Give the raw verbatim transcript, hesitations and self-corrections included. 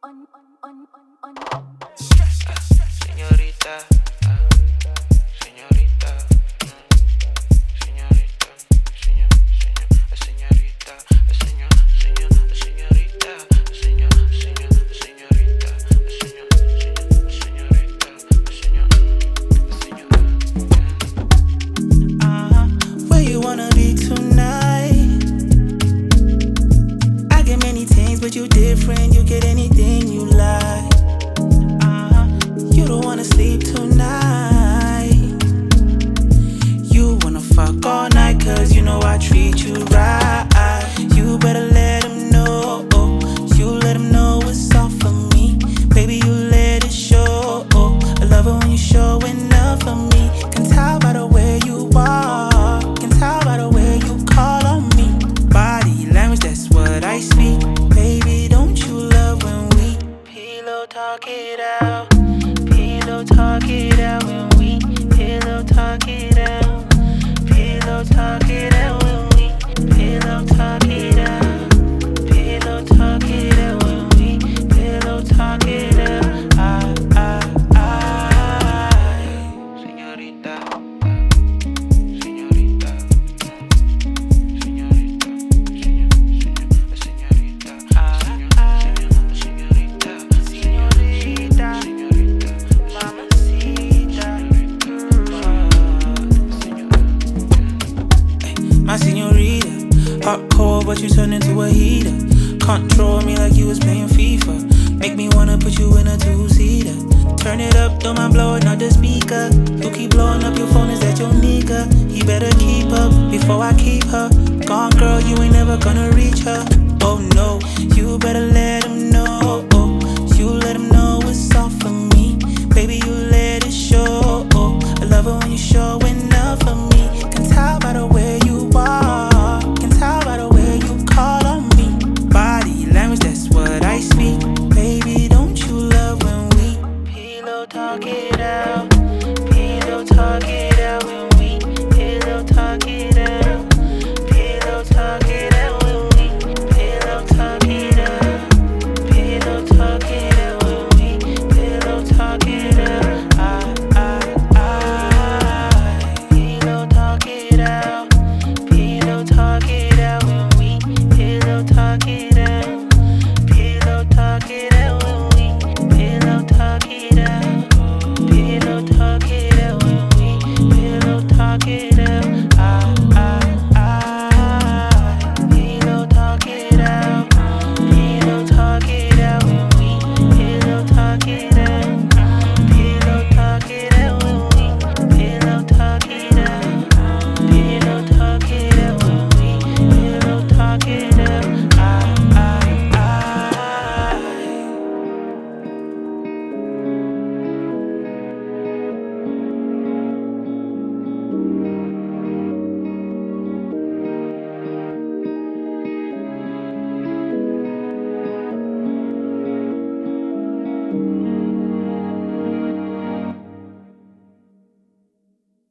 Señorita, ah, señorita, mm, señorita, señor, señor, señorita, señor, señor, señorita, señor, señor, señorita, señor, señor, señorita, señor, señor. Uh-huh. Where you wanna be tonight? I get many things, but you different. You get anything you like. Uh-huh. You don't wanna sleep tonight. You wanna fuck all night, cause you know I treat you right. You better let him know. You let him know it's all for me. Baby, you let it show. I love it when you showing up for me. Can tell by the way you walk. Can tell by the way you call on me. Body language, that's what I speak. Baby, don't you love when we pillow talk it out? Pillow talk it out when we pillow talk it out. Pillow talk it out when we pillow talk it out. Pillow talk it out when we pillow talk it out. I, I, I. Señorita, señorita, señorita, señor, señorita, señor, señorita, Señorita, señorita, mamacita, my señorita. Hot cold, but you turn into a heater. Control me like you was playing FIFA. Make me wanna put you in a two-seater. Turn it up, don't mind blowing out the speaker. You keep blowing up your phone, is that your nigga? He better keep up before I keep her. Gone girl, you ain't never gonna reach her. Oh no, you better let